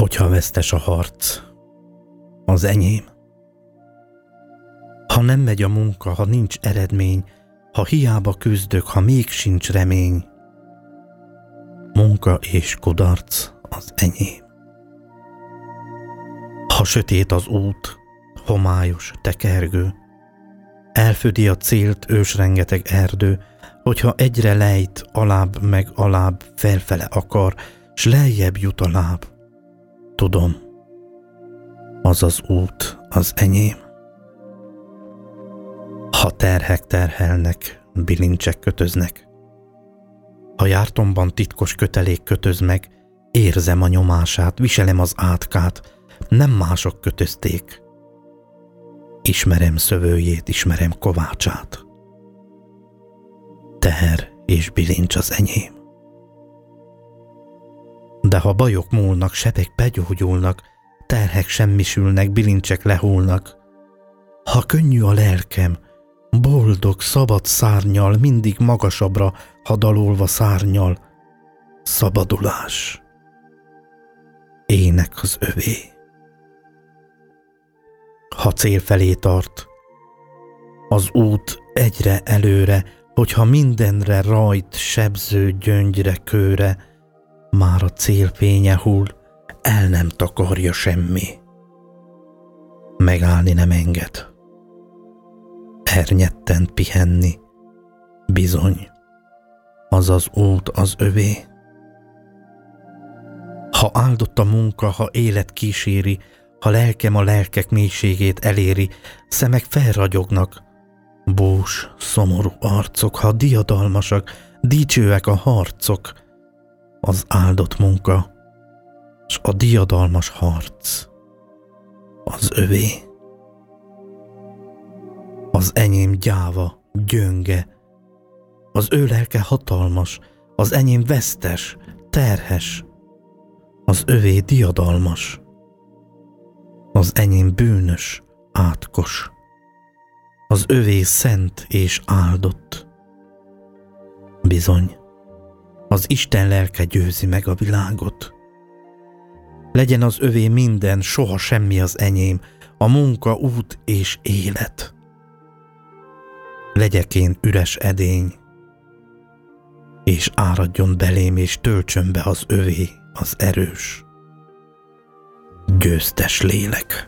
Hogyha vesztes a harc, az enyém. Ha nem megy a munka, ha nincs eredmény, ha hiába küzdök, ha még sincs remény, munka és kudarc az enyém. Ha sötét az út, homályos, tekergő, elfödi a célt ősrengeteg erdő, hogyha egyre lejt, alább meg alább felfele akar, s lejjebb jut a láb, tudom, az az út az enyém. Ha terhek terhelnek, bilincsek kötöznek, ha jártomban titkos kötelék kötöz meg, érzem a nyomását, viselem az átkát, nem mások kötözték. Ismerem szövőjét, ismerem kovácsát. Teher és bilincs az enyém. De ha bajok múlnak, sebek begyógyulnak, terhek semmisülnek, bilincsek lehullnak, ha könnyű a lelkem, boldog, szabad szárnyal, mindig magasabbra hadalolva szárnyal, szabadulás, ének az övé. Ha cél felé tart, az út egyre előre, hogyha mindenre rajt, sebző gyöngyre, kőre, már a célfénye hull, el nem takarja semmi. Megállni nem enged. Ernyetten pihenni, bizony, az az út az övé. Ha áldott a munka, ha élet kíséri, ha lelkem a lelkek mélységét eléri, szemek felragyognak, bús, szomorú arcok, ha diadalmasak, dicsőek a harcok, az áldott munka, s a diadalmas harc az övé. Az enyém gyáva, gyönge, az ő lelke hatalmas, az enyém vesztes, terhes, az övé diadalmas, az enyém bűnös, átkos, az övé szent és áldott. Bizony, az Isten lelke győzi meg a világot. Legyen az övé minden, soha semmi az enyém, a munka, út és élet. Legyek én üres edény, és áradjon belém, és töltsön be az övé, az erős, győztes lélek.